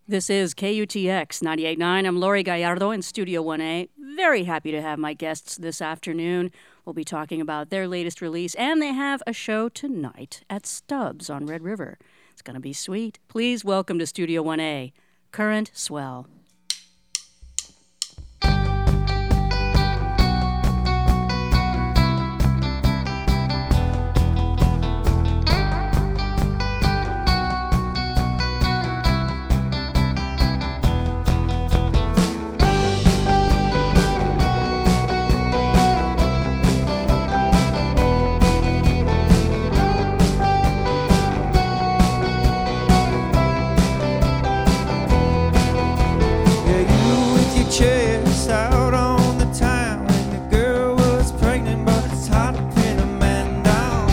This is KUTX 98.9. I'm Lori Gallardo in Studio 1A. Very happy to have my guests this afternoon. We'll be talking about their latest release, and they have a show tonight at Stubbs on Red River. It's going to be sweet. Please welcome to Studio 1A, Current Swell. Chest out on the town when the girl was pregnant, but it's hard to pin a man down.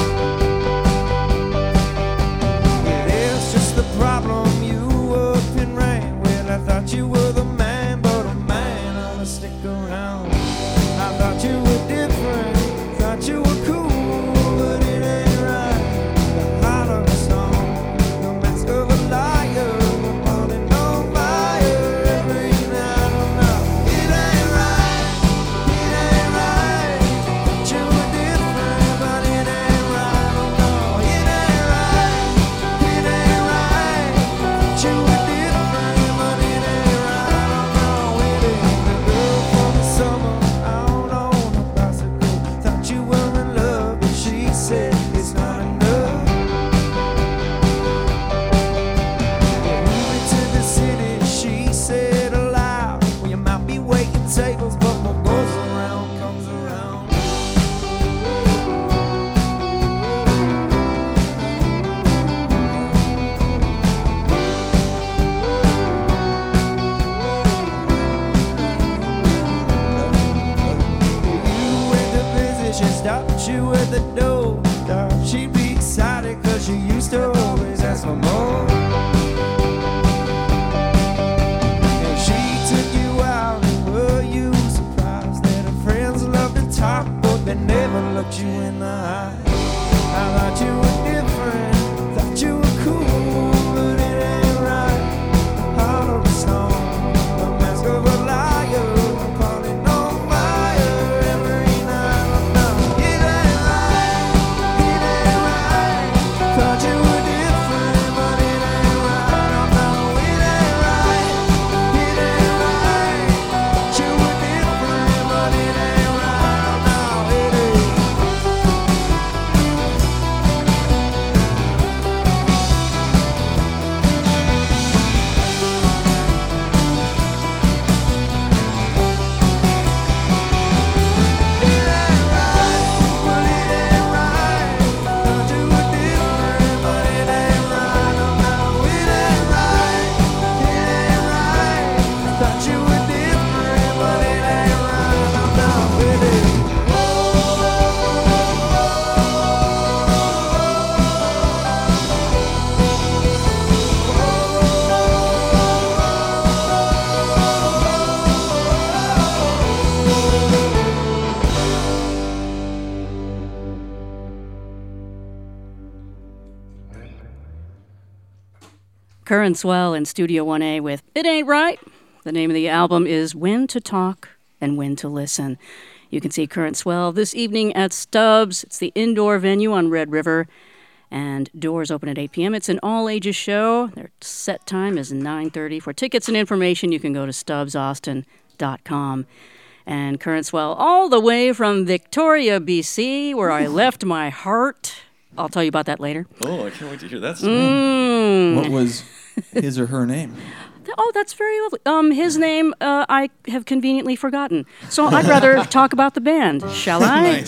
It is just the problem, you up and ran. Well, I thought you were the man, but a man ought to stick around. I thought you were different, thought you were cool, but it ain't right. The heart of a song, the mask of a liar, burning on fire every night. Tables, but what goes around comes around. You went to visit, she stopped you at the door. Thought she'd be excited, cause she used to always ask for more. And she took you out. Were you surprised that her friends loved to talk, but they never looked you in the eye? I thought you were different, thought you were cool, but it ain't right. The heart of a stone, the mask of a liar, calling on fire every night. No, it ain't right, it ain't right. Thought you were different, but it ain't right. No, it ain't right, it ain't right. You were different, but it ain't right. No, it ain't. Current Swell in Studio 1A with It Ain't Right. The name of the album is When to Talk and When to Listen. You can see Current Swell this evening at Stubbs. It's the indoor venue on Red River, and doors open at 8 p.m. It's an all-ages show. Their set time is 9:30. For tickets and information, you can go to stubbsaustin.com. And Current Swell all the way from Victoria, BC, where I left my heart. I'll tell you about that later. Oh, I can't wait to hear that story. What was his or her name? Oh, that's very lovely. His name I have conveniently forgotten. So I'd rather talk about the band, shall I?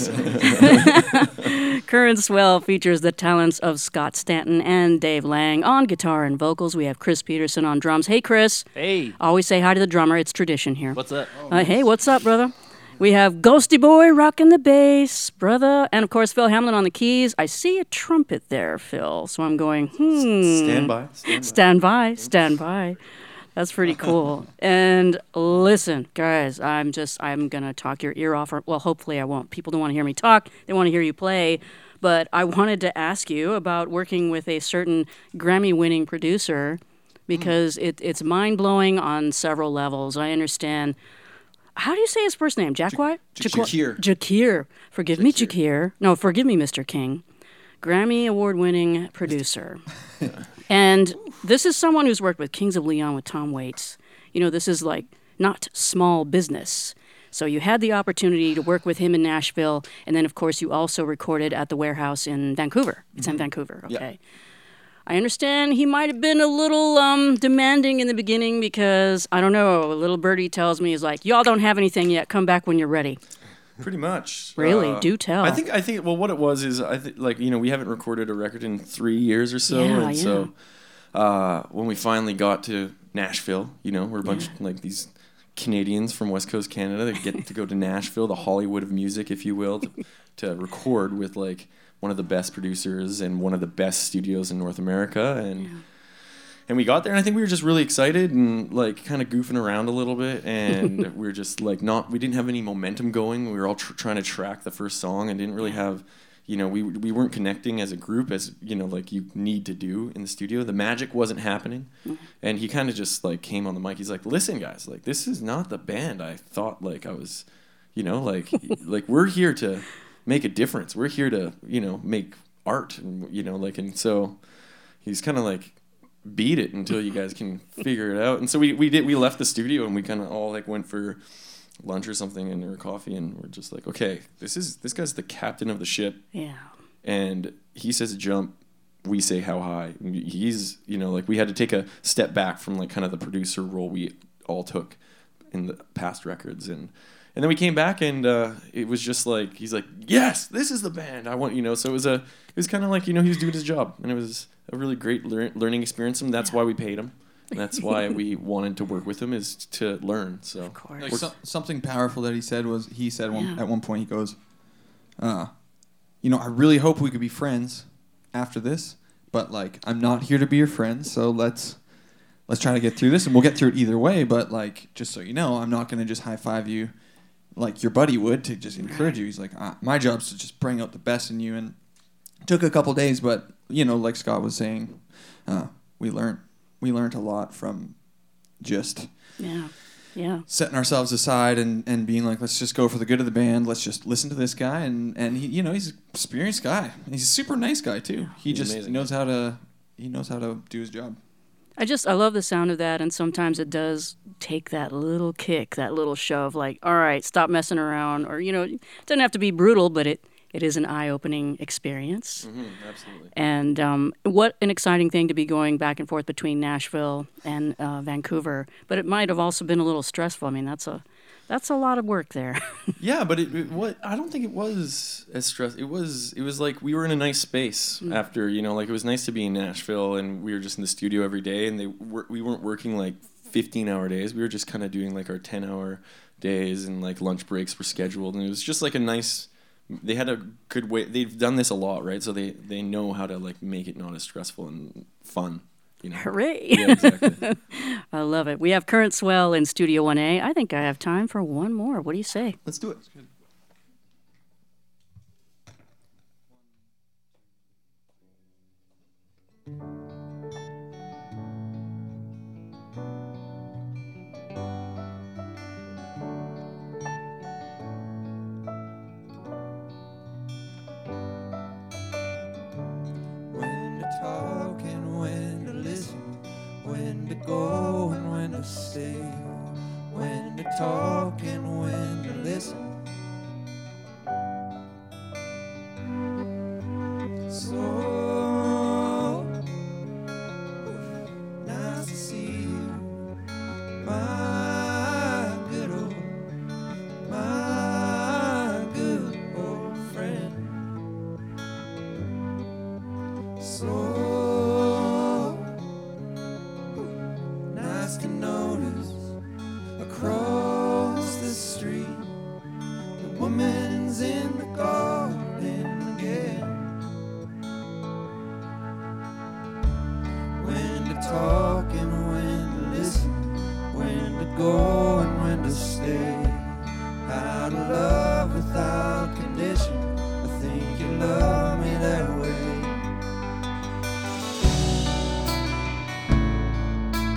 Nice. Current Swell features the talents of Scott Stanton and Dave Lang on guitar and vocals. We have Chris Peterson on drums. Hey, Chris. Hey. Always say hi to the drummer. It's tradition here. What's up? Hey, what's up, brother? We have Ghosty Boy rocking the bass, brother. And, of course, Phil Hamlin on the keys. I see a trumpet there, Phil. So I'm going, Stand by. Stand by. Stand by. That's pretty cool. And listen, guys, I'm going to talk your ear off. Well, hopefully I won't. People don't want to hear me talk. They want to hear you play. But I wanted to ask you about working with a certain Grammy-winning producer, because it's mind-blowing on several levels. I understand. How do you say his first name? Jacquard? Jakir. Jakir. Forgive me, Jakir. No, forgive me, Mr. King. Grammy award-winning producer. And this is someone who's worked with Kings of Leon with Tom Waits. You know, this is like not small business. So you had the opportunity to work with him in Nashville, and then, of course, you also recorded at the Warehouse in Vancouver. It's in Vancouver, okay. Yeah. I understand he might have been a little demanding in the beginning because, I don't know, a little birdie tells me, he's like, y'all don't have anything yet. Come back when you're ready. Pretty much. Really? Do tell. I think. Well, what it was is, we haven't recorded a record in 3 years or so, so when we finally got to Nashville, we're a bunch of like these Canadians from West Coast Canada that get to go to Nashville, the Hollywood of music, if you will, to record with like one of the best producers and one of the best studios in North America, and we got there, and I think we were just really excited and like kind of goofing around a little bit, and we were just like we didn't have any momentum going. We were all trying to track the first song and didn't really have, we weren't connecting as a group as, like you need to do in the studio. The magic wasn't happening, and he kind of just like came on the mic. He's like, listen guys, like this is not the band I thought like I was, like we're here to make a difference. We're here to, make art, and, and so he's kind of like, beat it until you guys can figure it out. And so we left the studio, and we kind of all like went for lunch or something or coffee, and we're just like, okay, this guy's the captain of the ship. Yeah. And he says jump, we say how high. He's, we had to take a step back from like kind of the producer role we all took in the past records, and then we came back, and it was just like, he's like, yes, this is the band I want, so it was kind of like, he was doing his job, and it was a really great learning experience, and that's why we paid him. And that's why we wanted to work with him, is to learn. So, of course. Like something powerful that he said was, at one point, he goes, I really hope we could be friends after this, but like, I'm not here to be your friend, so let's try to get through this, and we'll get through it either way, but like, just so you know, I'm not going to just high-five you like your buddy would to just encourage you. He's like, my job's to just bring out the best in you, and it took a couple days, but, like Scott was saying, we learned a lot from just setting ourselves aside and being like, let's just go for the good of the band. Let's just listen to this guy, and he, he's an experienced guy. He's a super nice guy too. He just amazing. knows how to do his job. I love the sound of that, and sometimes it does take that little kick, that little shove, like, all right, stop messing around, or, it doesn't have to be brutal, but it is an eye-opening experience. Mm-hmm, absolutely. And what an exciting thing to be going back and forth between Nashville and Vancouver, but it might have also been a little stressful. I mean, that's a lot of work there. Yeah, but I don't think it was as stressful. It was like we were in a nice space after, like it was nice to be in Nashville, and we were just in the studio every day, and we weren't working like 15-hour days. We were just kind of doing like our 10-hour days, and like lunch breaks were scheduled, and it was just like a nice. They had a good way. They've done this a lot, right? So they know how to like make it not as stressful and fun. Hooray! Yeah, exactly. I love it. We have Current Swell in Studio 1A. I think I have time for one more. What do you say? Let's do it. Good. When to talk and when to listen, when to go and when to stay, when to talk and when to listen. So nice to see you, my good old friend. So nice to notice across the street the woman's in the garden again. When to talk and when to listen, when to go and when to stay, how to love without condition. I think you love me that way.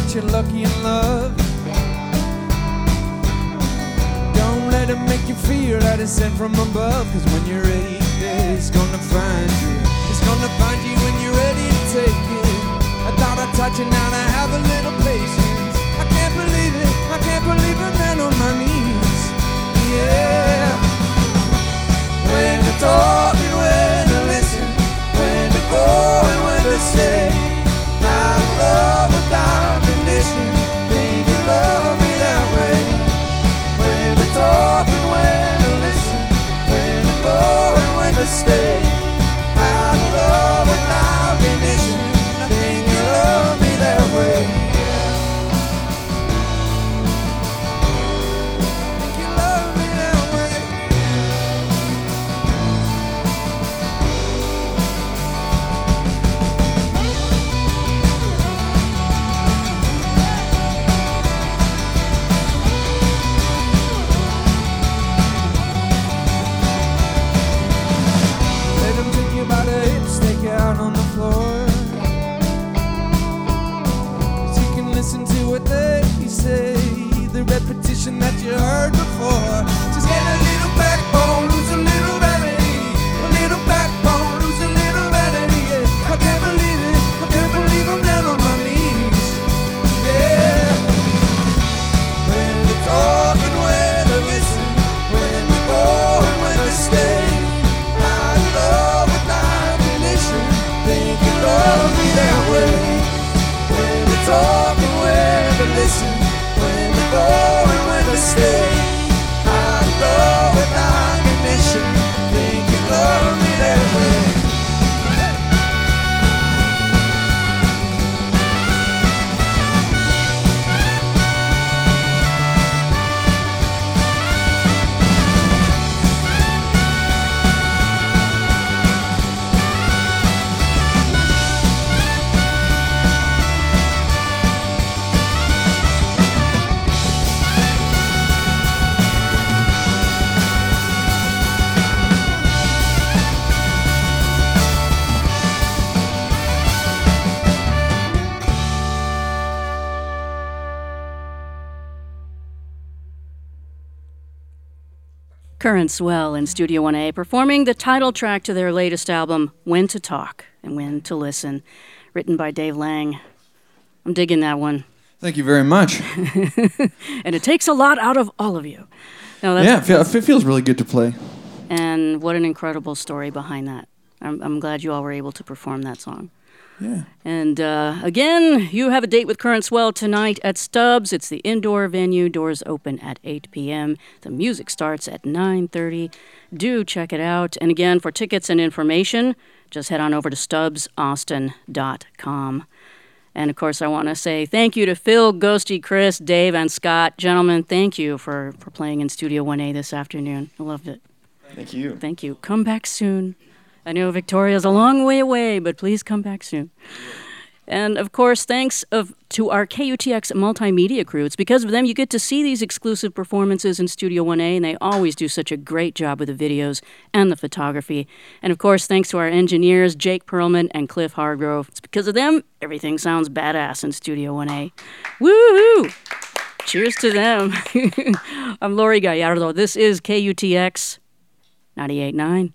that you're lucky in love. Don't let it make you feel that it's sent from above. Cause when you're ready, it's gonna find you. It's gonna find you when you're ready to take it. I thought I'd touch it now to have a little patience. I can't believe it, I can't believe a man on my knees. Yeah. When to talk and when to listen, when to go and when to stay. I'm love without condition. Think you love me that way. When to talk and when to listen, when to go and when to stay. I'm love without condition. I think you love me that way. Think you love me that way. Let them take you by the hips, take you out on the floor. 'Cause you can listen to what they say, the repetition that you heard before. Just get a little backbone, lose a little vanity. A little backbone, lose a little vanity. Yeah. I can't believe it, I can't believe I'm down on my knees. Yeah. When to talk and when to listen, when to go and when to stay. I love without condition. Think you love me that way. When to talk and when to listen, when to go and when to stay. I love without condition. Think you love me that way. Current Swell in Studio 1A performing the title track to their latest album, When to Talk and When to Listen, written by Dave Lang. I'm digging that one. Thank you very much. And it takes a lot out of all of you. No, Yeah, it feels really good to play. And what an incredible story behind that. I'm glad you all were able to perform that song. Yeah. And again, you have a date with Current Swell tonight at Stubbs. It's the indoor venue. Doors open at 8 p.m. The music starts at 9:30. Do check it out. And again, for tickets and information, just head on over to stubbsaustin.com. And of course, I want to say thank you to Phil, Ghosty, Chris, Dave, and Scott. Gentlemen, thank you for playing in Studio 1A this afternoon. I loved it. Thank you. Thank you. Come back soon. I know Victoria's a long way away, but please come back soon. And, of course, thanks to our KUTX multimedia crew. It's because of them you get to see these exclusive performances in Studio 1A, and they always do such a great job with the videos and the photography. And, of course, thanks to our engineers, Jake Perlman and Cliff Hargrove. It's because of them everything sounds badass in Studio 1A. Woohoo! Cheers to them. I'm Lori Gallardo. This is KUTX 98.9.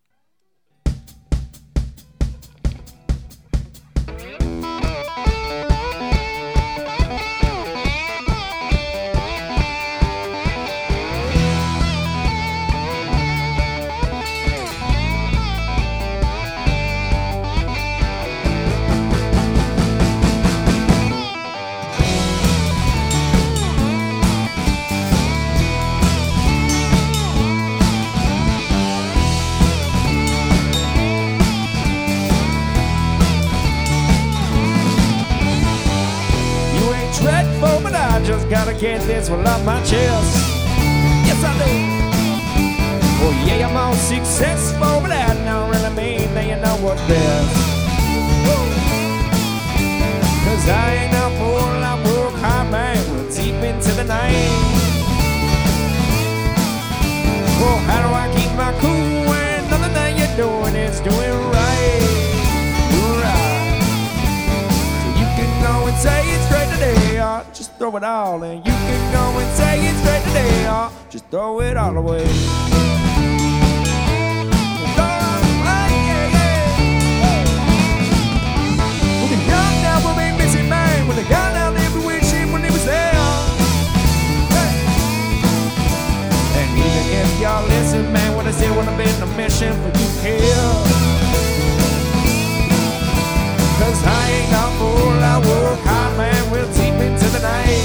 Just gotta get this one off my chest. Yes, I do. Well, yeah, I'm all successful, but that don't really mean that you know what's best. Woo. Cause I ain't no fool, I work hard, man, we're deep into the night. Well, how do I keep my cool when nothing that you're doing is doing right? Right. So you can go and say it's great today. throw it all, and you can go and say it straight today, or just throw it all away. With a guy now lived with him when he was there. Hey. And even if y'all listen, man, what I said would have been a mission for you here. Cause I ain't got fool, I work hard, man, will keep me to the night.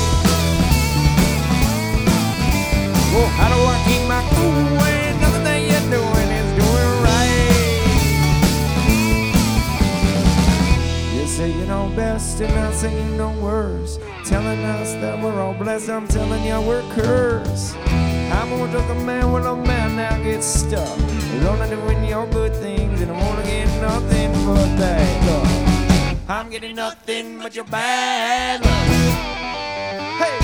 Well, how do I keep my cool when nothing that you're doing is doing right? You say you know best and I say you know worse. Telling us that we're all blessed, I'm telling you we're cursed. I'm gonna talk a man when a man now gets stuck. You're only doing your good things and I'm only getting nothing but that luck. I'm getting nothing but your bad luck. Hey!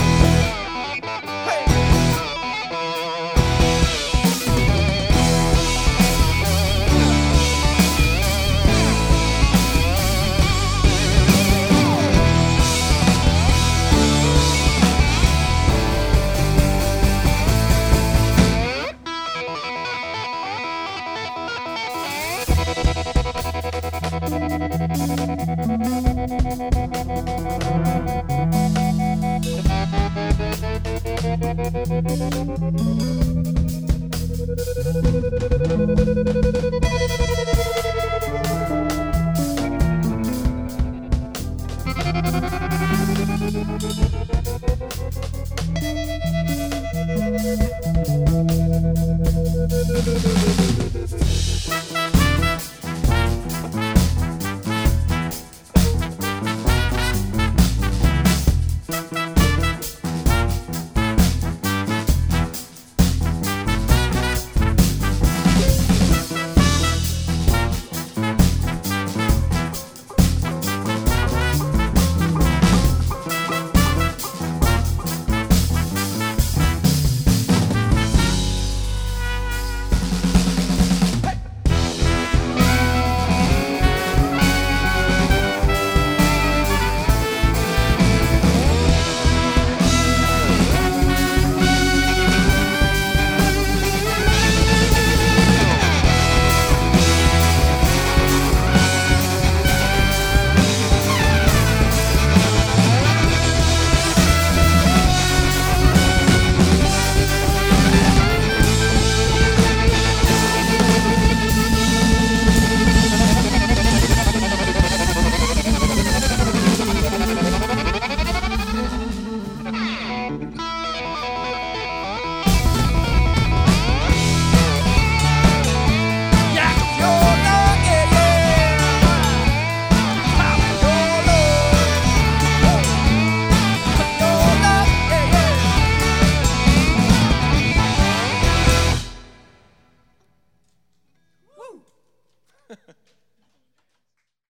Woo!